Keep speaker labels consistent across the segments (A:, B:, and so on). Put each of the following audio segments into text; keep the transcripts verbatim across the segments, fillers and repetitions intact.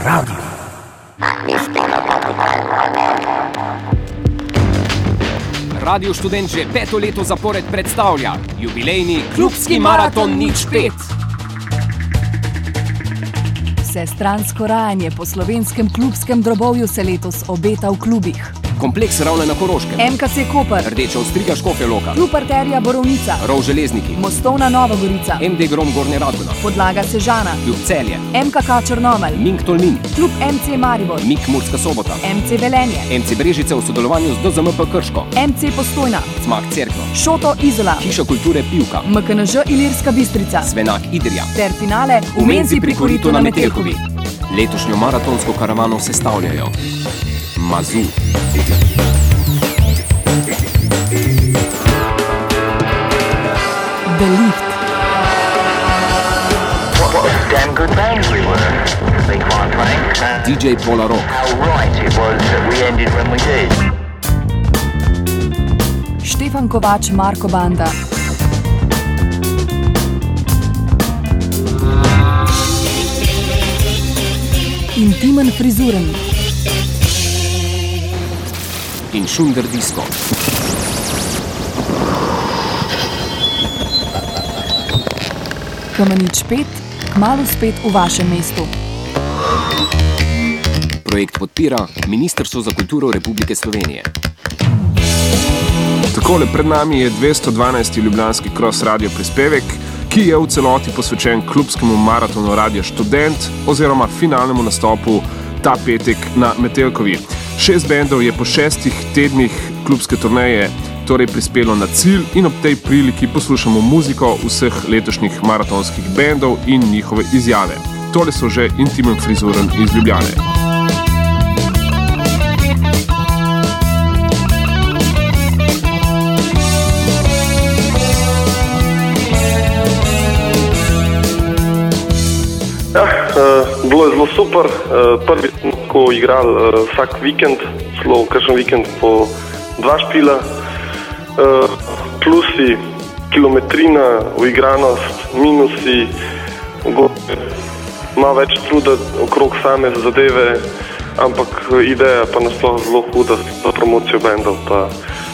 A: Radio. Radio Študent že peto leto zapored predstavlja jubilejni klubski maraton nič pet.
B: Vsestransko rajanje po slovenskem klubskem drobovju se letos obeta v klubih.
A: Kompleks Ravne na Koroškem,
B: M K C Koper,
A: Rdeča Ostriga Škofja Loka,
B: Klub Arterija Borovnica,
A: Rov Železniki,
B: Mostovna Nova Gorica,
A: M D Grom Gornja Radgona,
B: Podlaga Sežana,
A: Ljub Celje,
B: M K K Črnomelj,
A: Mink Tolmin,
B: Klub M C Maribor,
A: Mik Murska Sobota,
B: M C Velenje,
A: M C Brežice v sodelovanju z D Z M P Krško,
B: M C Postojna,
A: Cmak Cerkno,
B: Šoto Izola,
A: Hiša kulture Pivka,
B: M K N Ž Ilirska Bistrica,
A: Svenak Idrija
B: ter finale v Menzi pri Koritu na Metelkovi.
A: Letošnjo maratonsko karavano sestavljajo Mazu,
B: The Lift,
C: What a damn good band we were, to be quite frank. Uh,
A: D J Pola Rock,
C: how right it was that we ended when we did.
B: Štefan Kovač Marko Banda, Intimen frizuren,
A: in Šunder Disco.
B: Kamenič pet, kmalu spet v vašem mestu.
A: Projekt podpira Ministrstvo za kulturo Republike Slovenije.
D: Takole, pred nami je dvesto dvanajsti ljubljanski Cross Radio prispevek, ki je v celoti posvečen klubskemu maratonu Radio Študent oziroma finalnemu nastopu ta petek na Metelkovi. Šest bendov je po šestih tednih klubske turneje torej prispelo na cilj in ob tej priliki poslušamo muziko vseh letošnjih maratonskih bendov in njihove izjave. Tole so že Intimen frizuren iz Ljubljane.
E: Ja, uh, bilo je zelo super. Uh, prvi smo tako igrali uh, vsak vikend, zelo kakšen vikend po dva špila. Uh, plusi, kilometrina, uigranost, minusi, malo več truda okrog same zadeve, ampak ideja pa nasploh zelo huda za promocijo bendov. Pa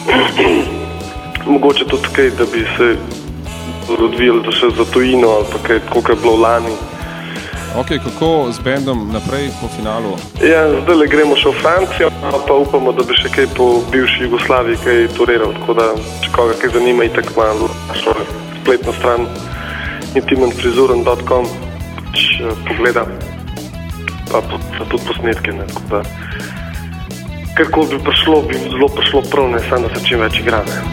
E: mogoče tudi kaj, da bi se odvijali še za tujino ali pa kaj, tako je bilo lani.
D: Ok, kako z bendom naprej po finalu?
E: Ja, zdaj le gremo še v Francijo, pa upamo, da bi še kaj po bivši Jugoslaviji kaj turiral, tako da če koga kaj zanima, itak malo našo spletno stran intimen frizuren dot com pogleda, pa, pa tudi posnetke, ne, tako da kako bi prišlo, bi zelo prišlo prav, ne, samo da se čim več igra, ne.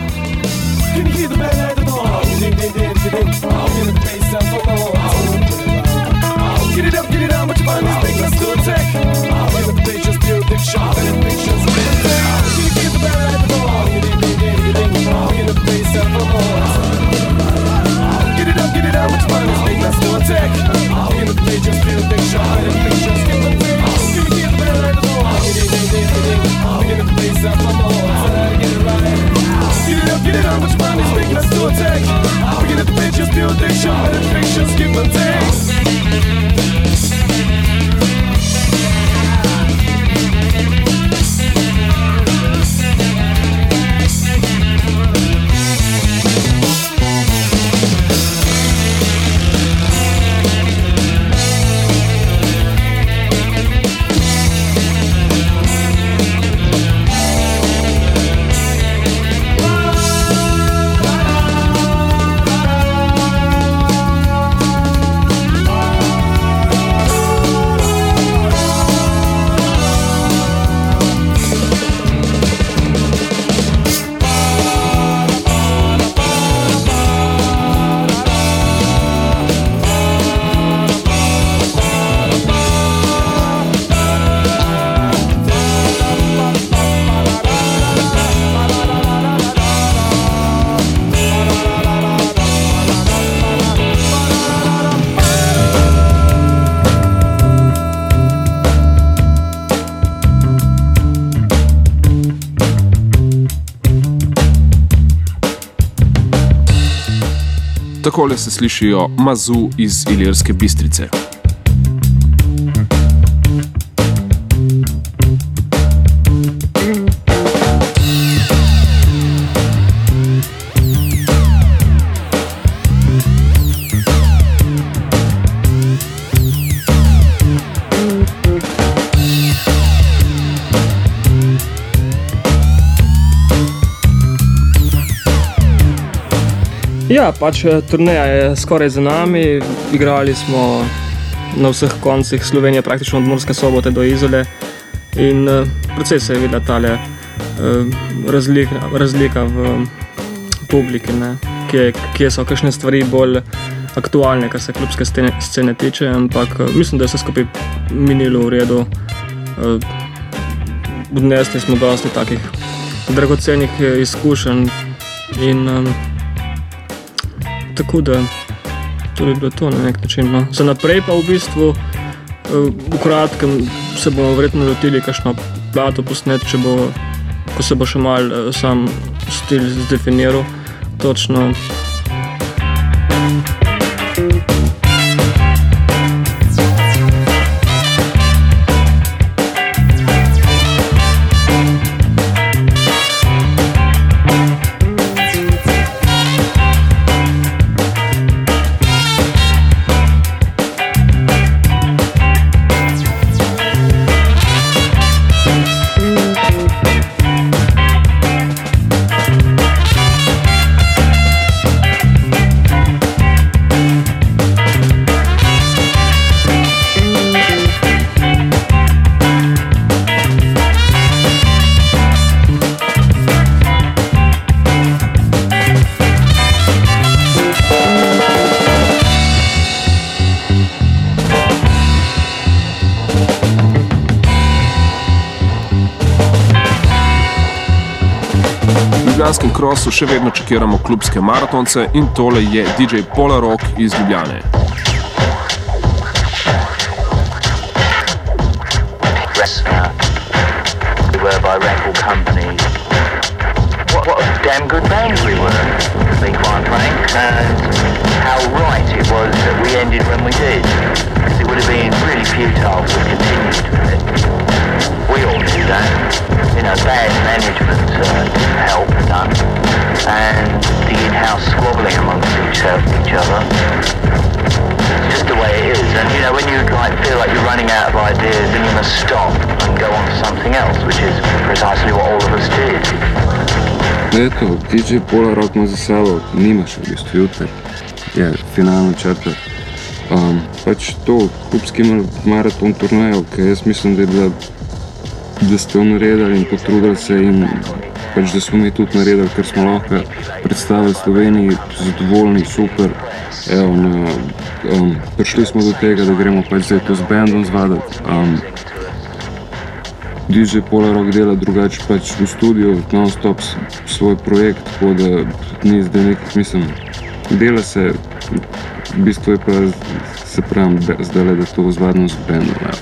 F: Get it up, get it on, but you find this thing, let's do a tech. When the pictures build, big shot, and the pictures of it. You get the band at the ball, you ding, ding, ding, ding, ding, in the bass and for more. Get it up, get it on, but you find this thing, let's do a tech. When the pictures build, big shot, and the pictures give them thing. You get the band at the ball, you ding, ding, ding, ding, ding, in the bass and for more. Get it right. Get it up, get it on, but you find this thing, let's do a tech. When the pictures build, big shot, and the pictures give them thing.
D: Takole se slišijo Mazu iz Ilirske Bistrice.
G: Ja, pač turneja je skoraj za nami. Igrali smo na vseh koncih Slovenije, praktično od Murske Sobote do Izole. In uh, precej se je videla tale uh, razlika, razlika v publiki, ne? Kje, kje so kakšne stvari bolj aktualne, kar se klubske scene, scene tiče, ampak uh, mislim, da je vse skupaj minilo v redu. Uh, odnesli smo dosti takih dragocenih izkušenj in um, tako da to bi bilo to na nek način. No. Za naprej pa v bistvu v kratkem se bomo verjetno lotili kakšno plato posnet, če bo, ko se bo še malo sam stil zdefiniral točno.
D: V ljubljanskem krosu še vedno čekiramo klubske maratonce in tole je D J Polarok iz Ljubljane.
C: We were by record companies. What, what a damn good band we were, to be quite frank, and how right it was that we ended when we did. Because it would have been really futile to have continued with it. We all knew that. You know, bad management uh, didn't help none, and the in-house squabbling amongst each, uh, each other. It's just the way it is, and you know, when you like, feel like you're running out of ideas, then you must stop and go on to something else, which is precisely what all of us did.
H: Eto, D J Polarok ima za sabo, nima še v bistvu jutri, je finalna črta. Um, pač to, klubski maraton turnejo, ki jaz mislim, da je bila, da ste jo naredili in potrudili se in pač, da smo mi tudi naredili, ker smo lahko predstavili Sloveniji, zadovoljni, super. Evo, na, um, prišli smo do tega, da gremo pač zdaj to z bandom zvadati. Um, D J Polarok dela drugače pač v studiu, non-stop svoj projekt, tako da ni zdaj nekih, mislim, dela se, v bistvu je pa, se pravim, zdaj, da to zvadno z bandom. Ja.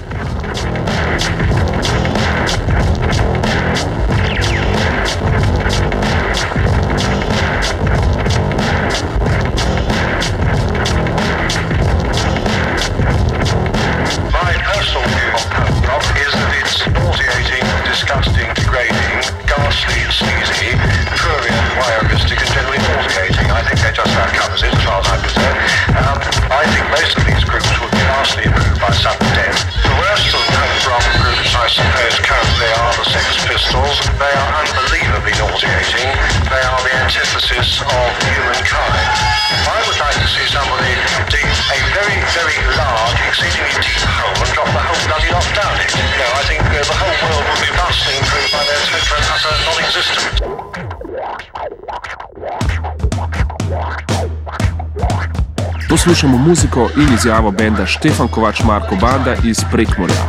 D: Poslušamo muziko in izjavo benda Štefan Kovač Marko Banda iz Prekmurja.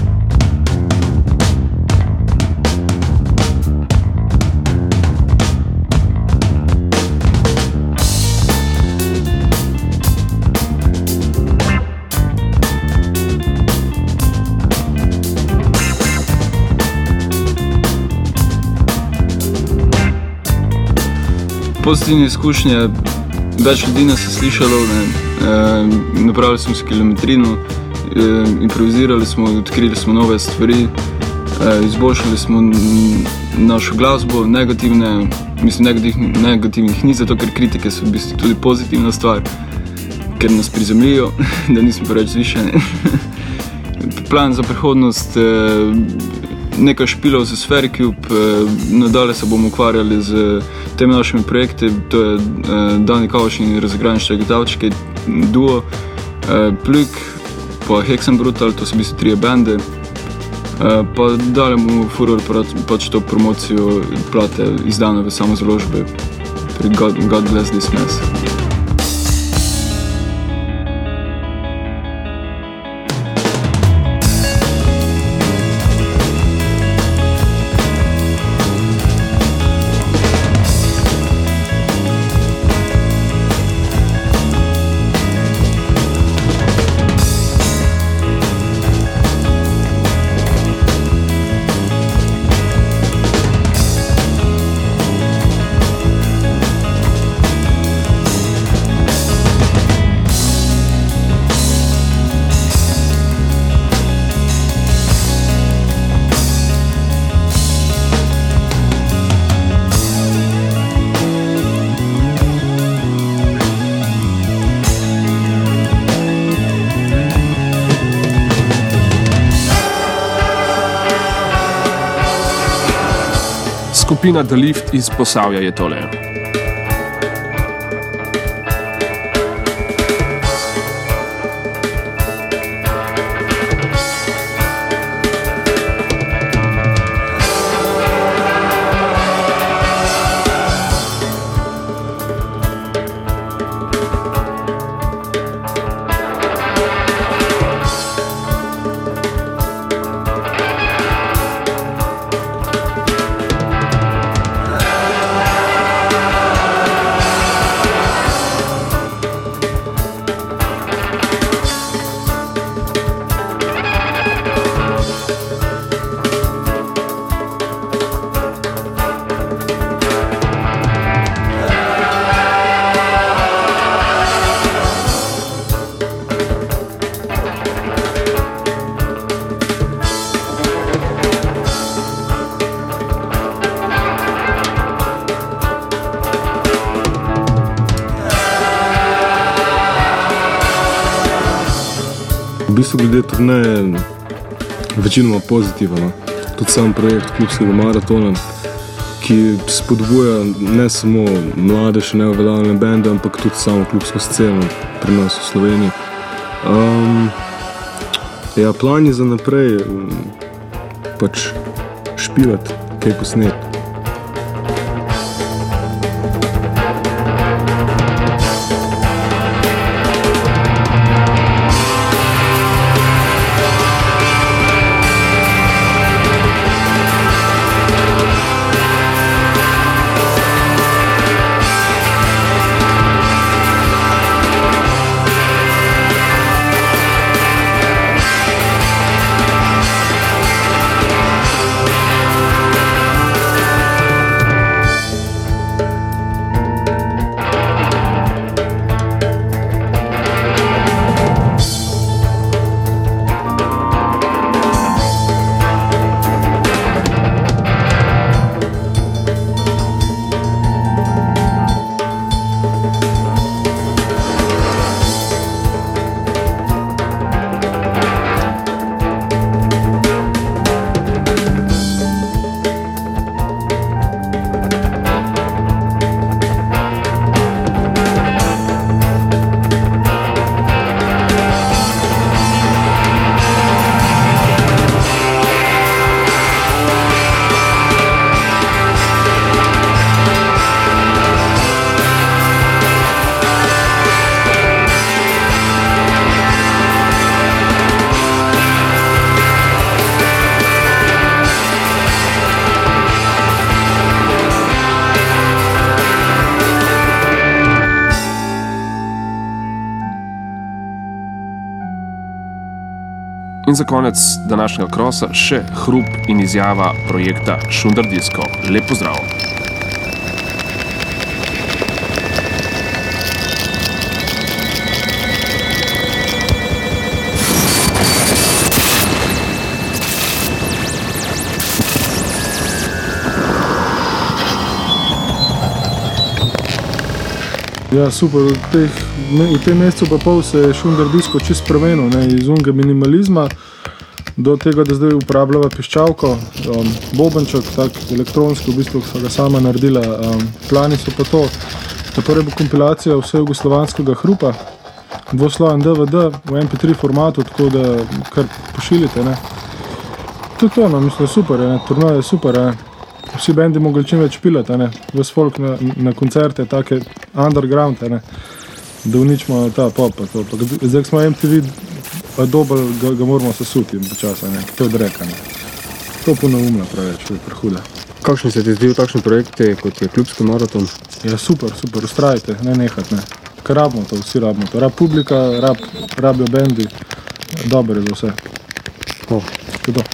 I: Pozitivne izkušnje, več ljudi nas je slišalo, ne, e, napravili smo si kilometrino, e, improvizirali smo, odkrili smo nove stvari, e, izboljšali smo našo glasbo, negativne, mislim negativnih, negativnih ni, zato ker kritike so v bistvu tudi pozitivna stvar, ker nas prizemljijo, da nismo preveč zvišeni. Plan za prihodnost, e, nekaj špilov za Sphericube, nadalje se bomo ukvarjali z temi našimi projekti, to je Dani Kavš in Razigranjštve Gitavčke, duo, Plük, pa Hexenbrutal, to so bili trije bende, pa dalje bomo furali pač to promocijo plate izdane v samozaložbe pri God, God Bless This Mess.
D: Skupina The Lift iz Posavja je tole.
J: V bistvu glede turneje večinoma pozitivno. Tudi sam projekt klubskega maratona, ki spodbuja ne samo mlade, še neuveljavljene bende, ampak tudi samo klubsko sceno pri nas v Sloveniji. Um, ja, plan je za naprej pač špilati, kaj posneti.
D: In za konec današnjega krosa še hrup in izjava projekta Šundr Disko. Lep pozdrav!
J: Ja, super. V, teh, v tem mesecu pa pol se je Šundr Disko čisto spremenil, ne, iz unega minimalizma
K: do tega, da zdaj uporabljava piščalko, um, bobenček, tak elektronski, v bistvu so ga sama naredila. Um, plani so pa to, da prva bo kompilacija vse jugoslovanskega hrupa, dvosloven D V D v M P tri formatu, tako da kar pošiljite, ne. To je to, no, mislim, super, ne, turneja je super, ne. Vsi bendi mogli čim več pilati, ne, ves folk na, na koncerte, take underground, ne, da uničimo ta pop, pa to, pa zdaj smo M T V dobili, ga, ga moramo sesuti počasa, ne, to je dreka, ne. To ponovumno preveč, je prehuda.
L: Kakšni se ti zdijo takšni projekti, kot je klubski maraton?
K: Ja, super, super, ustrajite, ne nehat, ne. Ker rabimo to, vsi rabimo to. Rab publika, rab, rabijo bendi, dobro je za vse.
L: O.
K: To je to.